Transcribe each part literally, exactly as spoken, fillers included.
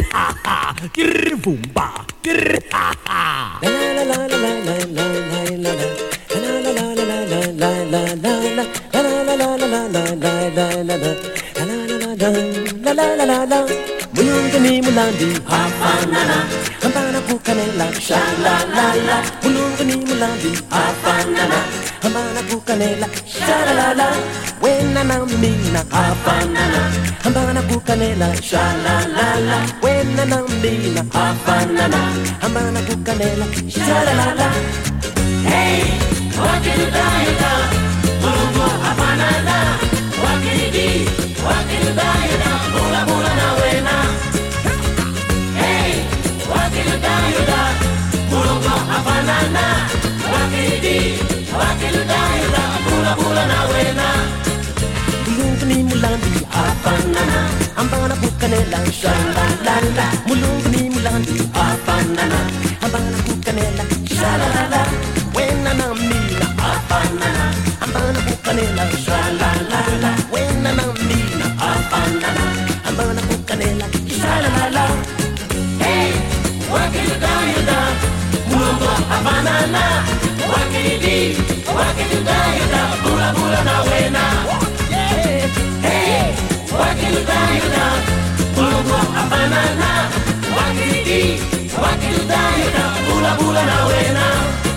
ha ha, grr boomba, grr ha ha. La la la la la la la la la. La la la la la la la la la. La la la la la la la la la la. La la la la la. Mulungu ni mulandi hafanana, ambana kukanela sha la la la. Mulungu ni mulandi hafanana, ambana kukanela sha la la la. Wena na mina hafanana, ambana kukanela sha la la la. Wena na mina hafanana, ambana kukanela sha la la la. Hey, wakiludayada, mulungu hafanana, wakilidi, wakiludayada, mula mula na wena. Hey, wakiludayada, mulungu hafanana, wakilidi, wakiludayada, mula mula na wena. Mulungu ni mulandi hafanana, ambana kukanela sha la la la. Mulungu ni mulandi hafanana, ambana kukanela sha la la la. Wena na mina hafanana, ambana kukanela sha la la la. Wena na mina hafanana, ambana kukanela sha la la la. Hey, wakiludayada, mulungu hafanana, wakilidi, wakiludayada, mula mula na wena. Hey, wakiludayada, mulungu hafanana, wakilidi, wakiludayada, mula mula na wena.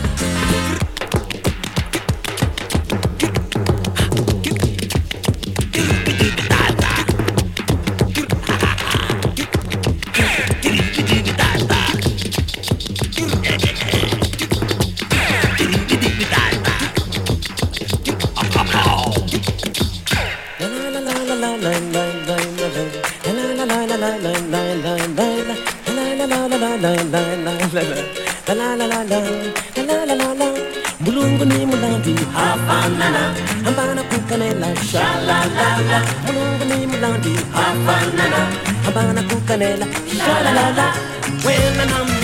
Mulungu ni mulandi hafanana, ambana kukanela sha la la la. Mulungu ni mulandi hafanana, ambana kukanela sha la la la. Wena na